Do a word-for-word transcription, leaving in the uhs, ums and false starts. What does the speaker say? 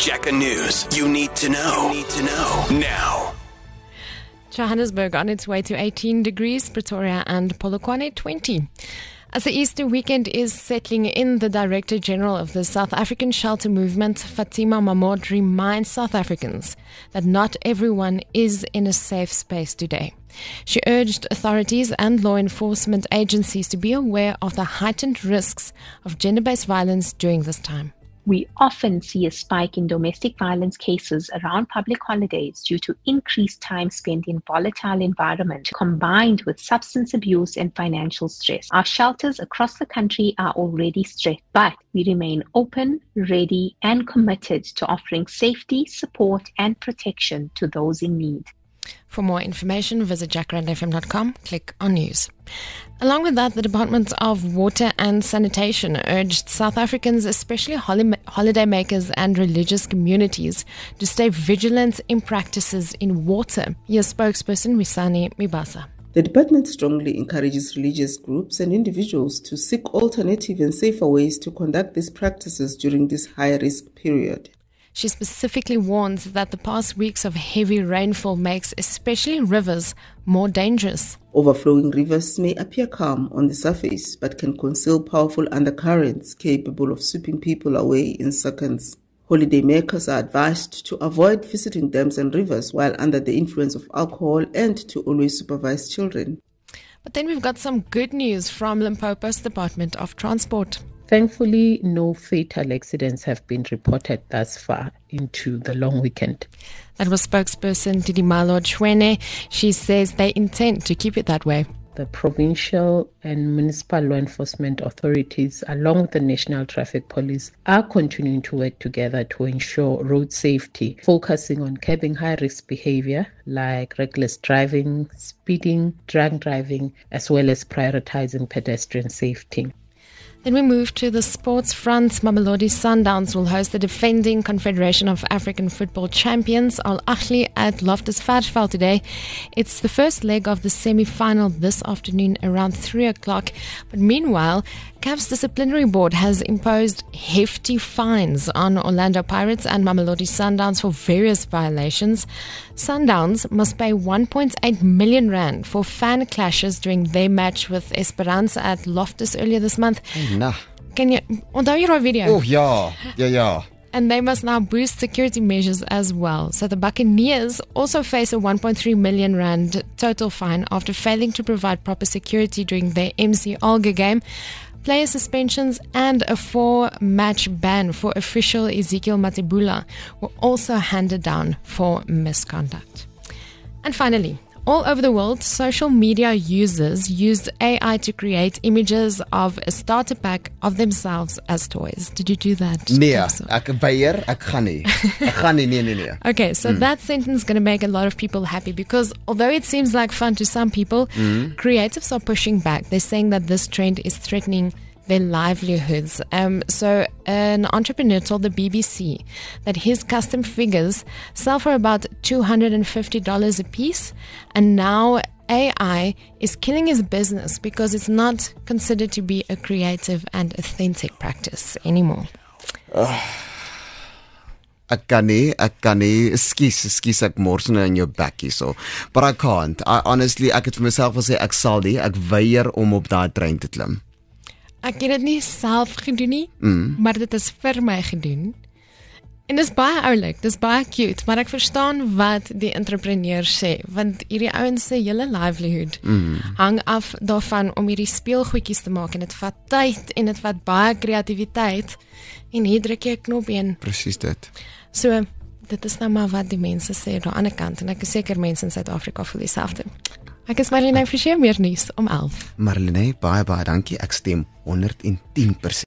Jacka News. You need to know. You need to know now. Johannesburg on its way to eighteen degrees, Pretoria and Polokwane twenty. As the Easter weekend is settling in, the Director General of the South African Shelter Movement, Fatima Mahmoud, reminds South Africans that not everyone is in a safe space today. She urged authorities and law enforcement agencies to be aware of the heightened risks of gender-based violence during this time. We often see a spike in domestic violence cases around public holidays due to increased time spent in volatile environment combined with substance abuse and financial stress. Our shelters across the country are already stretched, but we remain open, ready, and committed to offering safety, support, and protection to those in need. For more information, visit jackrand f m dot com, click on news. Along with that, the Department of Water and Sanitation urged South Africans, especially holiday makers and religious communities, to stay vigilant in practices in water. Here's spokesperson Wisani Mibasa. The department strongly encourages religious groups and individuals to seek alternative and safer ways to conduct these practices during this high-risk period. She specifically warns that the past weeks of heavy rainfall makes especially rivers more dangerous. Overflowing rivers may appear calm on the surface, but can conceal powerful undercurrents capable of sweeping people away in seconds. Holidaymakers are advised to avoid visiting dams and rivers while under the influence of alcohol and to always supervise children. But then we've got some good news from Limpopo's Department of Transport. Thankfully, no fatal accidents have been reported thus far into the long weekend. That was spokesperson Tidimalo Chwene. She says they intend to keep it that way. The provincial and municipal law enforcement authorities, along with the National Traffic Police, are continuing to work together to ensure road safety, focusing on curbing high-risk behavior like reckless driving, speeding, drunk driving, as well as prioritizing pedestrian safety. Then we move to the sports front. Mamelodi Sundowns will host the defending Confederation of African Football champions Al Ahly at Loftus Versfeld today. It's the first leg of the semi-final this afternoon around three o'clock. But meanwhile, C A F's disciplinary board has imposed hefty fines on Orlando Pirates and Mamelodi Sundowns for various violations. Sundowns must pay one point eight million rand for fan clashes during their match with Esperance at Loftus earlier this month. Nah. Can you onthou jy daai video? Oh ja, ja ja. And they must now boost security measures as well. So the Buccaneers also face a one point three million rand total fine after failing to provide proper security during their M C Alga game. Player suspensions and a four-match ban for official Ezekiel Matebula were also handed down for misconduct. And finally, all over the world, social media users used A I to create images of a starter pack of themselves as toys. Did you do that? Nee, ek weier, ek gaan nie. Ek gaan nie, nee, nee, nee. Okay, so mm. that sentence is going to make a lot of people happy because although it seems like fun to some people, mm. creatives are pushing back. They're saying that this trend is threatening their livelihoods. Um, so an entrepreneur told the B B C that his custom figures sell for about two hundred fifty dollars a piece, and now A I is killing his business because it's not considered to be a creative and authentic practice anymore. Uh, ek kan nie, ek kan nie, excuse, excuse, ek mors nou in jou bekkie so. But I can't. I, honestly, ek het vir myself gesê, ek sal nie, ek weier om op daai trein te klim. Ek het dit nie self gedoen nie, mm. maar dit is vir my gedoen. En dis baie oulik, dis baie cute, maar ek verstaan wat die entrepreneur sê, want hierdie ouens se hele livelihood mm. hang af daarvan om hierdie speelgoedjies te maak en dit vat tyd en dit vat baie kreatiwiteit en hier druk jy 'n knop in. Presies dit. So, dit is nou maar wat die mense sê aan die ander kant en ek is seker mense in Suid-Afrika voel dieselfde. Ek is Marlene Forsie, meer nuus om elf. Marlene, baie baie dankie. Ek stem honderd en tien persent